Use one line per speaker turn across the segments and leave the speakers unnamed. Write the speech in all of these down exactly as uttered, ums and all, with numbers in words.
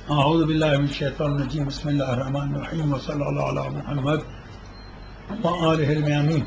أعوذ بالله من الشيطان الرجيم. بسم الله الرحمن الرحيم، وصلى الله على محمد وآله الميامين.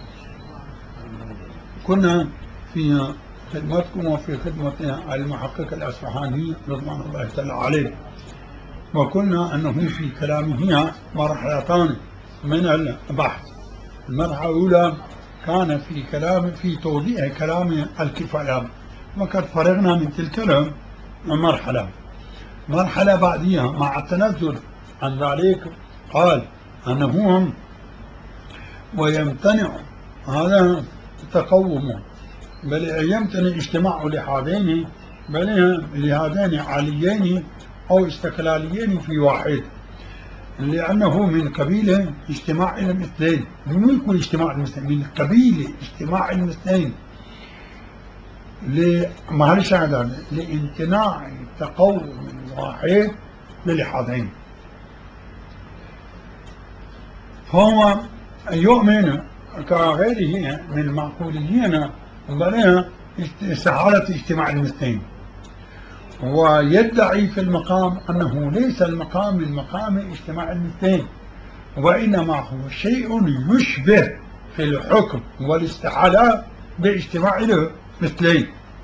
كنا في خدمتكم وفي خدمة المحقق الأصفهاني رضوان الله تعالى عليه، وقلنا أنه في كلامه مرحلتان من البحث. المرحلة الأولى كان في كلام في توضيح كلام الكفاية، وقد فرغنا من تلك المرحلة. مرحلة بعدها مع التنزل عن ذلك قال أنه ويمتنع هذا تقوم، بل يمتنع اجتماع لهذين بل لهذين عليين أو استقلاليين في واحد، لأنه من قبيل اجتماع المثلين. من يكون اجتماع المثلين؟ من قبيل اجتماع المثلين لمعلش هذا لامتناع تقوم واحد للحاضين. فهو يؤمن كغيره من المعقوليين بل استحالة اجتماع المثلين، ويدعي في المقام أنه ليس المقام من مقام اجتماع المثلين، وإنما هو شيء يشبه في الحكم والاستحالة باجتماع المثلين.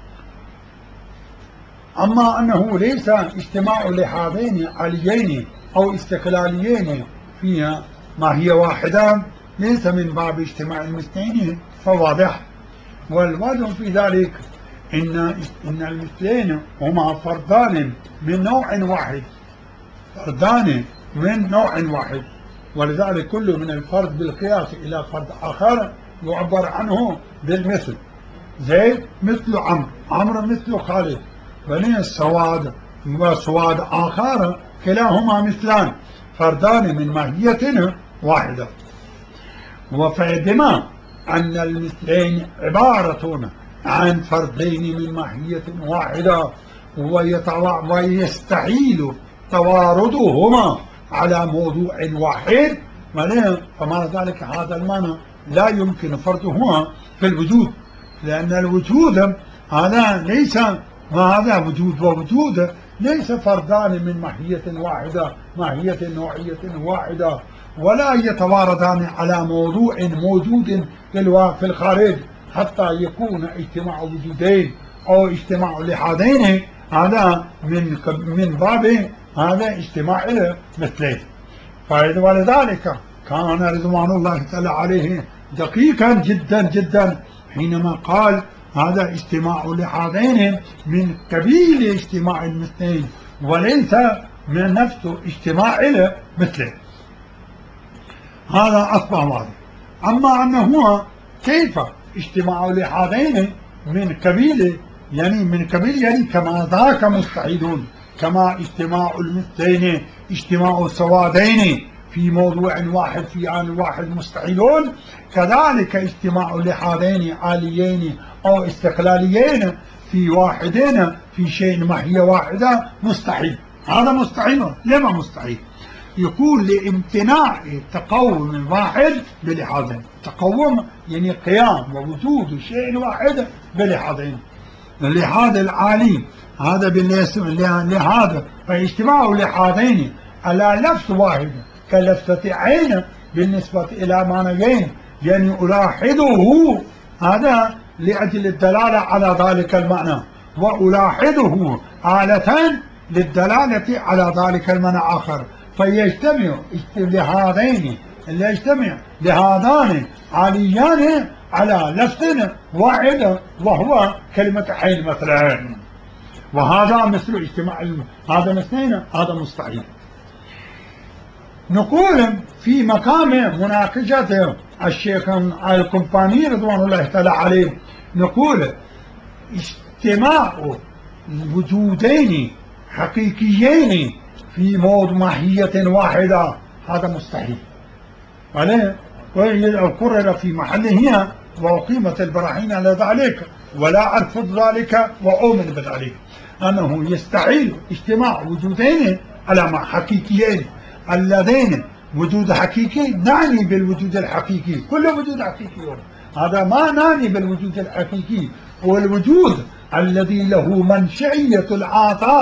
أما أنه ليس اجتماع لهذين عليين أو استقلاليين فيها ما هي واحدة، ليس من باب اجتماع المثلين، فواضح. والواضح في ذلك إن إن المثلين هما فردان من نوع واحد، فردان من نوع واحد، ولذلك كل من الفرد بالقياس إلى فرد آخر يعبر عنه بالمثل. زيد مثل عمرو، عمرو مثل خالد، بني السواد وسواد آخر كلاهما مثلان، فردان من ماهية واحدة. وفبما أن المثلين عبارة عن فردين من ماهية واحدة ويستحيل تواردهما على موضوع واحد، فمعنى ذلك هذا المعنى لا يمكن فرضهما في الوجود، لأن الوجود هذا ليس هذا وجود، ووجود ليس فردان من ماهية واحدة، ماهية نوعية واحدة، ولا يتواردان على موضوع موجود في الخارج حتى يكون اجتماع وجودين أو اجتماع لحادين، هذا من من باب هذا اجتماع المثلين. ولذلك كان رضوان الله تعالى عليه دقيقا جدا جدا حينما قال هذا اجتماع لهذين من قبيل اجتماع المثلين، وليس من نفسه اجتماع المثلين. هذا أصبح واضح. أما أنه كيف اجتماع لهذين من قبيل، يعني من قبيل يعني كما ذاك مستحيلون، كما اجتماع المثلين اجتماع السوادين في موضوع واحد في آن واحد مستحيلون، كذلك اجتماع لهذين عاليين أو استقلاليين في واحدين في شيء ماهية واحدة مستحيل. هذا مستحيل. لما مستحيل؟ يكون لامتناع تقوم واحد بلحاظين. تقوم يعني قيام ووجود شيء واحد بلحاظين. اللحاظ العالي هذا بالنسبة لهذا، فاجتماع لحاظين على لفظ واحد كلفظة عين بالنسبة إلى معنيين، يعني ألاحظه هذا لأجل الدلالة على ذلك المعنى، وألاحظه حالة للدلالة على ذلك المعنى آخر، فيجتمع لهذين اللي يجتمع لهذان عاليان على لفظ واحد وهو كلمة عين مثلا. وهذا مثل اجتماع هذا مثلين، هذا مستحيل. نقول في مقام مناقشة الشيخ القمطاني رضوان الله تعالى عليه، نقول اجتماع وجودين حقيقيين في موضوع ماهية واحدة هذا مستحيل. عليه وقرر في محله وأقيمت البراهين على ذلك، ولا أرفض ذلك وأؤمن بذلك، أنه يستحيل اجتماع وجودين على مع حقيقيين، اللذين وجود حقيقي نعني بالوجود الحقيقي، كل وجود حقيقي، هذا ما نعني بالوجود الحقيقي، والوجود الذي له منشئية الآثار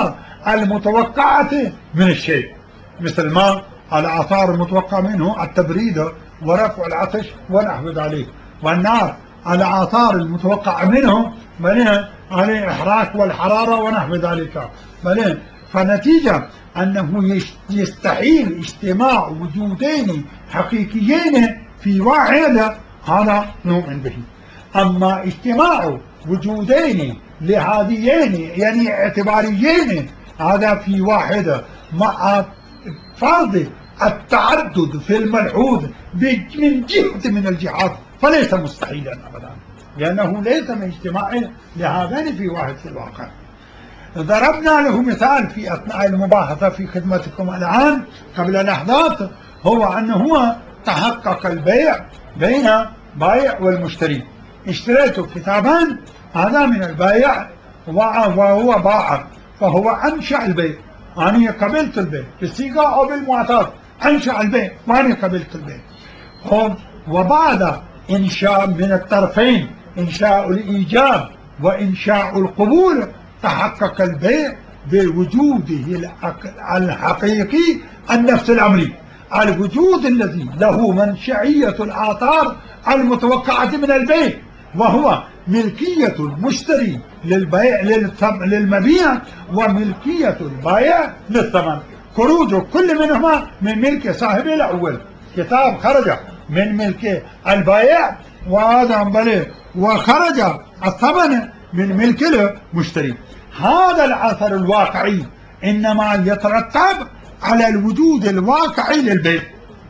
المتوقعة من الشيء، مثل ما الآثار المتوقعة منه التبريد ورفع العطش ونحو ذلك، والنار الآثار المتوقعة منه بل عليه إحراق والحرارة ونحو ذلك. بل فنتيجة أنه يستحيل اجتماع وجودين حقيقيين في واحد، هذا نؤمن به. أما اجتماع وجودين لهاديين يعني اعتباريين هذا في واحد مع فرض التعدد في الملحوظ من جهة من الجهات فليس مستحيلا أبدا، لأنه ليس من اجتماع لهذين في واحد في الواقع. ضربنا له مثال في أثناء المباحثة في خدمتكم الآن قبل لحظات، هو أنه تحقق البيع بين بائع والمشتري. اشتريت كتابا، هذا من البائع وهو باع، فهو أنشأ البيع، أنا قبلت البيع بالصيغة أو بالمعتاد، أنشأ البيع وأنا قبلت البيع. وبعد إنشاء من الطرفين، إنشاء الإيجاب وإنشاء القبول، تحقق البيع بوجوده الحقيقي النفس الأمري، الوجود الذي له منشأية الآثار المتوقعة من البيع، وهو ملكية المشتري للبيع للمبيع وملكية البائع للثمن. خروج كل منهما من ملك صاحبه الأول، كتاب خرج من ملك البائع وهذا بل وخرج الثمن من ملك المشتري. هذا الأثر الواقعي إنما يترتب على الوجود الواقعي للبيع،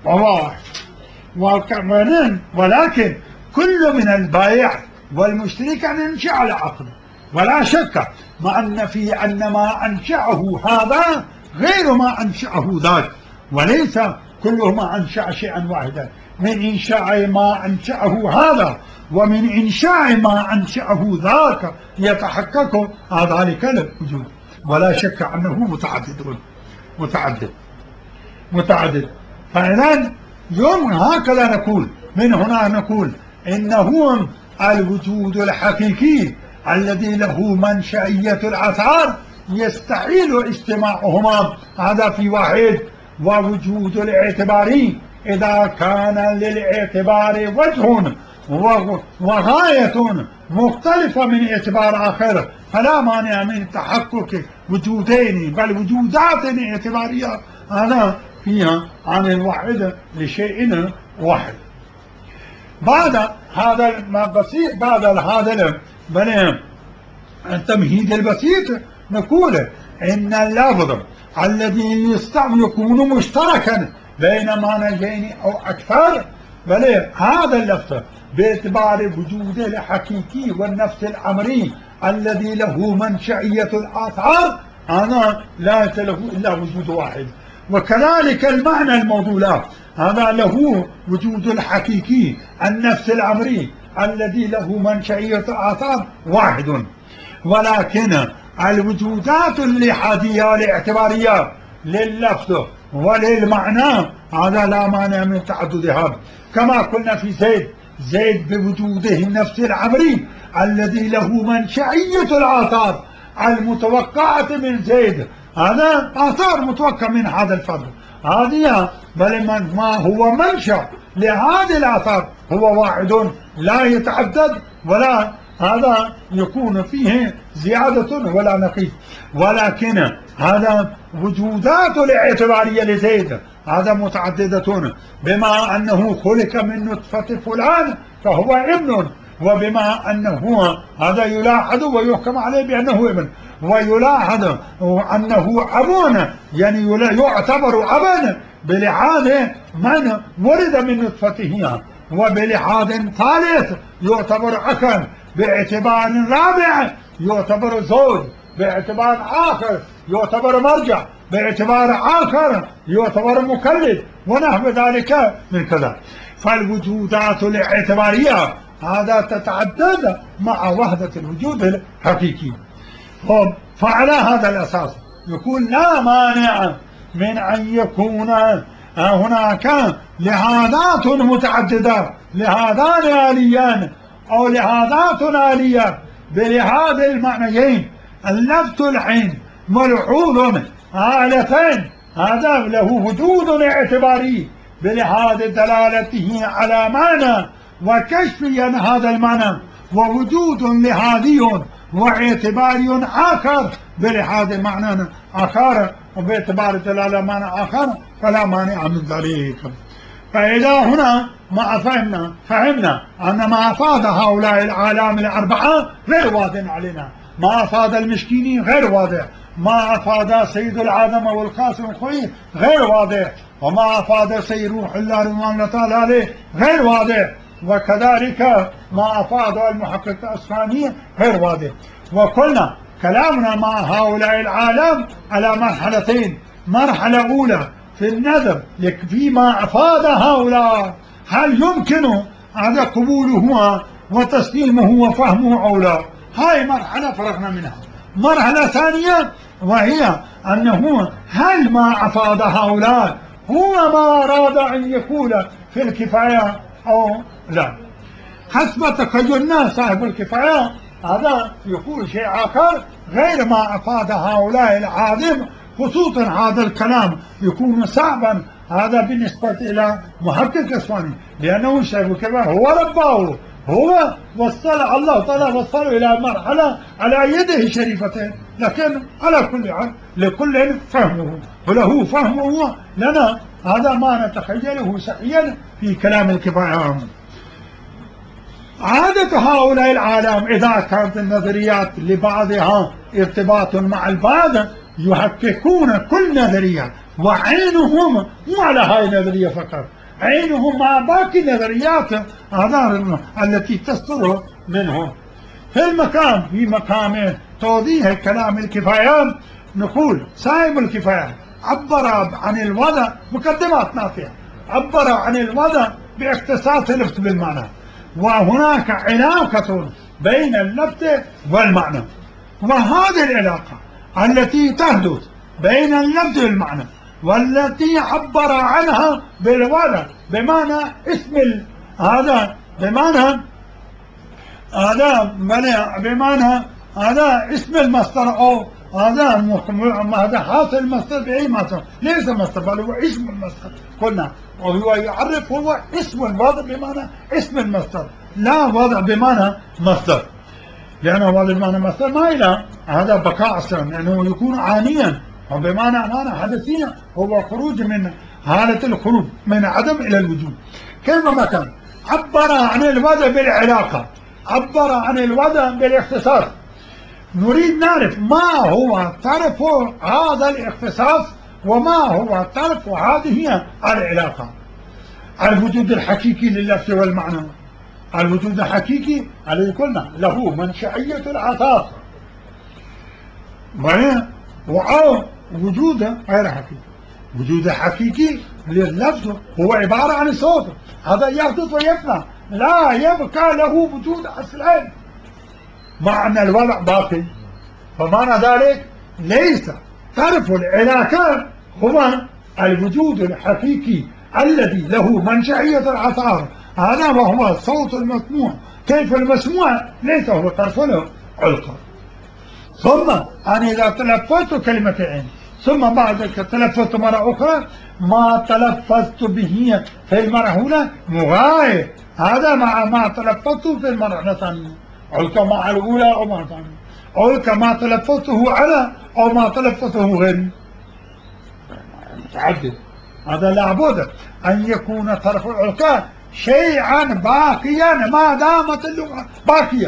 ولكن كل من البائع والمشتري كان ينشأ العقد، ولا شك مع أن في أن ما أنشأه هذا غير ما أنشأه ذاك، وليس كلهما أنشأ شيئا واحدا. من إنشاء ما أنشأه هذا ومن إنشاء ما أنشأه ذاك يتحقق ذلك الوجود، ولا شك أنه متعدد متعدد متعدد. فإذا يوم هكذا نقول، من هنا نقول إنه الوجود الحقيقي الذي له منشأية الآثار يستحيل اجتماعهما هذا في واحد، ووجود الاعتباري إذا كان للاعتبار وجه وغاية مختلفة من اعتبار آخر فلا مانع من تحقق وجودين بل وجودات اعتبارية هذا فيها عن الواحد لشيء واحد. بعد هذا البسيط، بعد هذا التمهيد البسيط نقول إن اللفظ الذي يستعمل يكون مشتركا بين معنيين أو أكثر، بل هذا اللفظ باعتبار وجوده الحقيقي والنفس الأمري الذي له منشأية الآثار هذا لا له إلا وجود واحد. وكذلك المعنى الموضوع هذا له وجود الحقيقي النفس الأمري الذي له منشأية الآثار واحد، ولكن الوجودات الاتحادية والاعتبارية لللفظ وللمعنى هذا لا مانع من تعددها. كما قلنا في زيد، زيد بوجوده النفس الأمري الذي له منشأية الآثار المتوقعة من زيد، هذا آثار متوقع من هذا الفرد هذه، بل من ما هو منشأ لهذه الآثار هو واحد لا يتعدد ولا هذا يكون فيه زيادة ولا نقيص. ولكن هذا وجودات الاعتبارية لزيد هذا متعددة، بما أنه خلق من نطفة فلان فهو ابن، وبما أنه هذا يلاحظ ويحكم عليه بأنه ابن، ويلاحظ أنه أب يعني يعتبر أبا بلحاظ من ولد من نطفته، وبلحاظ ثالث يعتبر أخا، باعتبار رابع يعتبر زوج، باعتبار آخر يعتبر مرجع، باعتبار آخر يعتبر مكلف ونحو ذلك من كذا. فالوجودات الاعتبارية هذا تتعدد مع وحدة الوجود الحقيقي. فعلى هذا الأساس يكون لا مانع من أن يكون هناك لهادات متعددة، لهادان آليان أو لهادات آلية بلهذا المعنيين، اللفظ العين ملحوظ آلتين، هذا له وجود اعتباري بلحاظ دلالته على معنى وكشف هذا المعنى، ووجود لهذي واعتباري آخر بلحاظ معنى آخر وباعتبار دلالة معنى آخر، فلا مانع من ذلك. فإذا هنا ما فهمنا فهمنا أن ما أفاد هؤلاء العالم الأربعة غير واضح علينا، ما أفاد المشكيني غير واضح، ما أفاد سيد العالم والقاسم الخوي غير واضح، وما أفاد سيد روح الله رضوان الله تعالى عليه غير واضح، وكذلك ما أفاد المحقق الأصفهاني غير واضح. وقلنا كلامنا مع هؤلاء العالم على مرحلتين، مرحلة أولى في النظر فيما أفاد هؤلاء، هل يمكن هذا قبوله وتسليمه وفهمه أو لا؟ هاي مرحلة فرغنا منها. مرحلة ثانية وهي أنه هل ما أفاد هؤلاء هو ما أراد أن يكون في الكفاية أو لا؟ حسب تخيلنا صاحب الكفاية هذا يقول شيء آخر غير ما أفاد هؤلاء العالم، خصوصا هذا الكلام يكون صعبا هذا بالنسبة إلى محقق أصفهاني، لأنه شايف الكفاية هو رباه، هو وصل الله تعالى وصله إلى مرحلة على يده شريفتين، لكن على كل حال لكل فهمه وله فهمه لنا، هذا ما نتخيله سعيا في كلام الكفاية. عادة هؤلاء العالم إذا كانت النظريات لبعضها ارتباط مع البعض يحققون كل نظرية، وعينهم مو على هاي النظرية فقط، عينهم مع باقي النظريات هذا التي تصدر منهم. في المكان في مقام توضيح كلام الكفاية نقول صاحب الكفاية عبر عن الوضع مقدمات نافعة، عبر عن الوضع باختصاص اللفظ بالمعنى، وهناك علاقة بين اللفظ والمعنى، وهذه العلاقة التي تحدث بين اللفظ والمعنى والتي عبر عنها بالوضع بمعنى اسم هذا بمعنى هذا بمعنى هذا اسم المصدر أو هذا هذا حاصل المصدر بأي مصدر، ليس مصدر بل هو اسم المصدر قلنا، وهو يعرف هو اسم الوضع بمعنى اسم المصدر لا وضع بمعنى مصدر، لأنه وضع بمعنى مصدر ما إلى هذا بقاء أصلا، لأنه يكون عانيا وبمعنى معنى حدثية هو خروج من حالة الخروج من عدم إلى الوجود. كيفما كان عبر عن الوضع بالعلاقة، عبر عن الوضع بالاختصاص. نريد نعرف ما هو طرف هذا الاختصاص وما هو طرف هذه العلاقة. الوجود الحقيقي لللفظ والمعنى، الوجود الحقيقي الذي قلنا له منشأية العطاف، أو وجود غير حقيقي. وجود حقيقي لللفظ هو عبارة عن صوت، هذا يحدث ويفنى، لا يبقى له وجود أصلين، معنى الوضع باقي. فمعنى ذلك ليس طرف العلاقة هو الوجود الحقيقي الذي له منشأية العطار، هذا وهو الصوت المسموع. كيف المسموع ليس هو طرف العلاقة. ثم أنا إذا تلفظت كلمتين ثم بعد ذلك تلفظت مرة أخرى، ما تلفظت به في المرة الأولى مغاير هذا مع ما تلفظته في المرة الثانية، أو كما الأولى أو ما الثانية، أو كما تلفظته على أو ما تلفظته غيري، متعدد. هذا لابد أن يكون طرف العلاقة شيئا باقيا ما دامت اللغة باقية.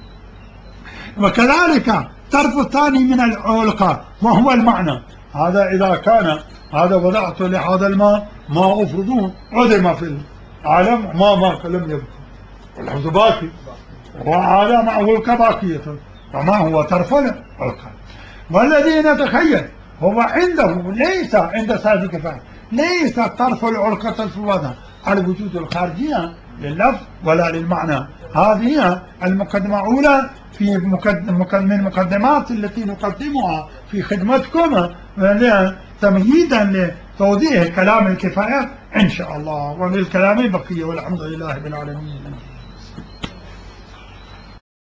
وكذلك الطرف الثاني من العلاقة وهو المعنى، هذا إذا كان هذا وضعت لهذا الماء ما أفرضه عدم في العالم ما ما لم يبقى، والحفظ باقي، وهذا معه كباقية، فما هو طرف العلاقة. والذي نتخيل هو عنده ليس عند صاحب الكفاية ليس طرف العلاقة في الوضع الوجود الخارجية لللفظ ولا للمعنى. هذه المقدمة الأولى في من المقدمات التي نقدمها في خدمتكم تمهيدا لتوضيح كلام الكفاية إن شاء الله، وللكلام بقية والحمد لله رب العالمين.